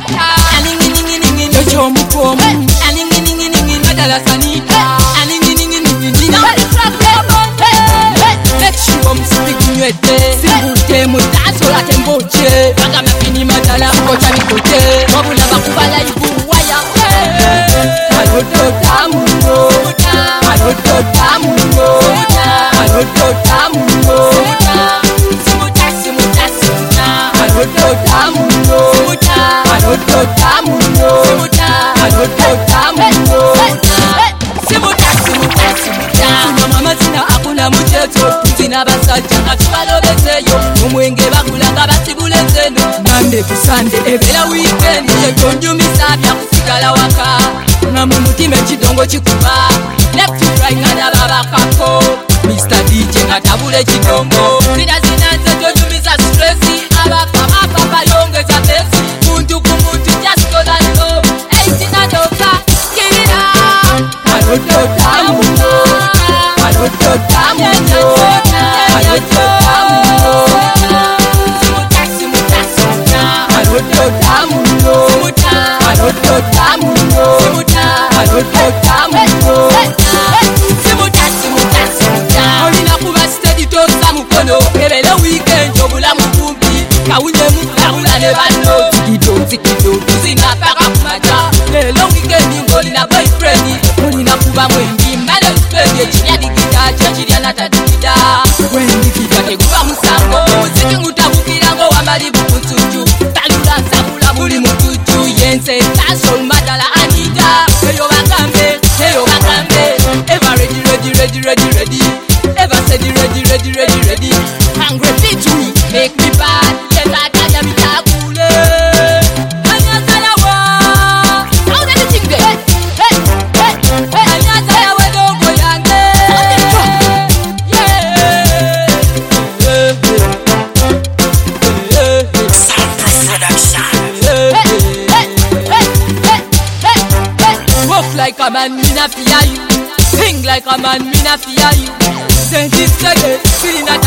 Aningi ningi ningi jojo mukomu. Aningi ningi ningi madala sanita. Aningi ningi ningi nina. Make sure msikunywete. Simbute mutaso la temboche. Panga mapini madala kocha nikote. Wabula bakubala ibu waya. Aroto tamuno. Aroto tamuno. Aroto tamuno. Simuta simuta simuta. Aroto tamuno. Aroto tamuno. Aroto tamuno. Simuta simuta simuta. Sina mama sina akuna mucheto. Sina basaja katubalobeseyo. Omwenge bakulanga basibulezeno. Monday to Sunday ebera weekend. Yekonjumisa bya kusigala waka. Na mumutima chidongo chikuba. Left to right ngana babakako. Mr. DJ ngatabule chidongo. Zina nze tonjumisa stressi. Abakama papa yongeza pesi. Muntu kumuntu just go and go. Eightina doka kirira. Aroto tamuno. Aroto tamuno. Aroto tamuno. Simuta simuta simuta. Aroto tamuno. Aroto tamuno. Aroto tamuno. Simuta simuta simuta. Olina kuba steady tosa mukono. Ebele weekend obula mukumbi. Kawunye mukula ne bano. Zikido tuzina paka kumaja. Lelo weekend ngolina boyfriend. Olina kuba mwendi male spend. Echinya digida chachirya natadikida. Wendi kida teguba musango. Muziki ngutabukira ngo wamali bukutuju. Talula sabula muli mutuju. Yense tasol madala anita. Eyo bakambe. Ever ready. Ever steady ready. Hungry fit me, make me bad. Yes, I can have it akule. Anya sayawa. How did you think that? Hey. Anya sayawa dogo yange. Yeah. Soundproof Production. Walk like a man, me na fear you. Sing like a man, me na fear you. Then this again, feeling that